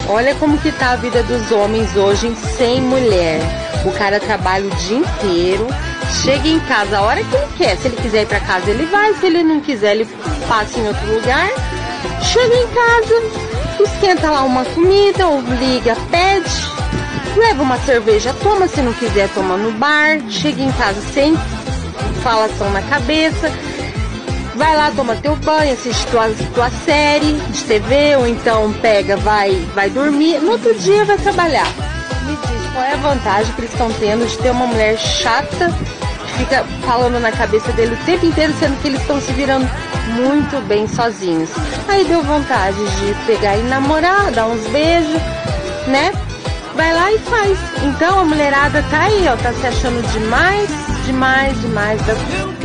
Olha como que tá a vida dos homens hoje sem mulher. O cara trabalha o dia inteiro, chega em casa a hora que ele quer. Se ele quiser ir pra casa, ele vai. Se ele não quiser, ele passa em outro lugar. Chega em casa, esquenta lá uma comida, ou liga, pede, leva uma cerveja, toma. Se não quiser, toma no bar. Chega em casa sem falação na cabeça. Vai lá, toma teu banho, assiste tua série de TV, ou então pega, vai dormir. No outro dia vai trabalhar. Me diz, qual é a vantagem que eles estão tendo de ter uma mulher chata que fica falando na cabeça dele o tempo inteiro, sendo que eles estão se virando muito bem sozinhos. Aí deu vontade de pegar e namorar, dar uns beijos, né? Vai lá e faz. Então a mulherada tá aí, ó, tá se achando demais.